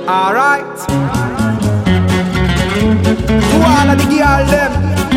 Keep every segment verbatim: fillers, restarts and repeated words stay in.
Alright. To all of the girl them,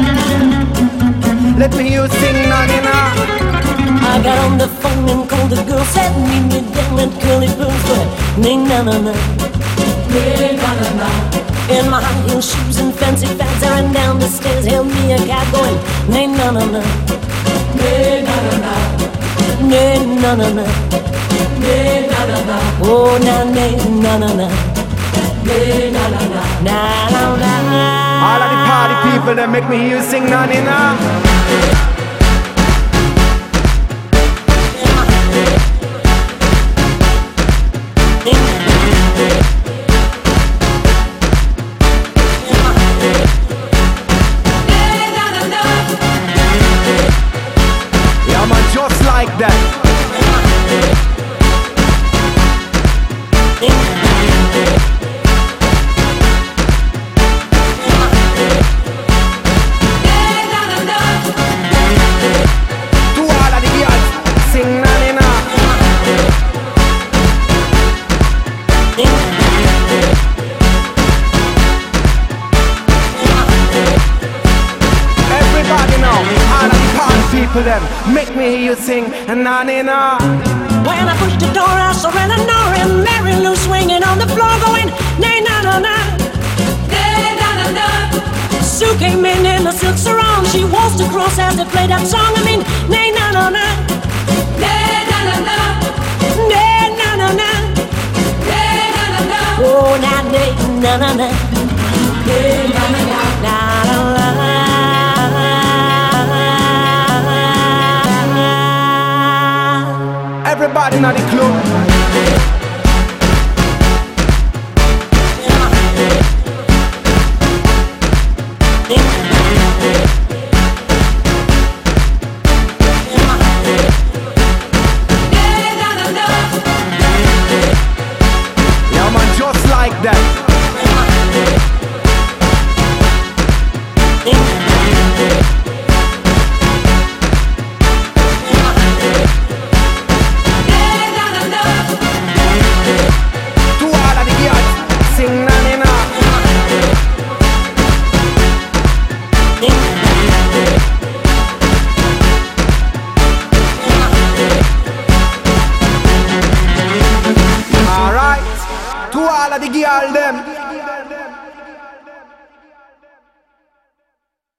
let me hear you sing Nanina. I got on the phone and called the girl, said meet me down at Curly Bird's, but nay na na na, nay na na na. In my high heel shoes and fancy fads, I ran down the stairs, hailed me a cab going, nay na na na, nay na na na, nay na na na, nay na na na, oh na nay na na na, nay na na na, na na na. All of the party people that make me hear you sing Nanina. Yeah man, just like that. Them make me hear you sing na-na-na. When I pushed the door, I saw Eleanor and Mary Lou swinging on the floor, going nay-na-na-na, nay-na-na-na. Sue came in in a silk sarong. She waltzed across as they played that song. I mean, nay-na-na-na, nay-na-na-na, nay-na-na-na, nay-na-na-na. Oh, na-nay-na-na-na, nay-na-na-na, na-na-na. Everybody in the club,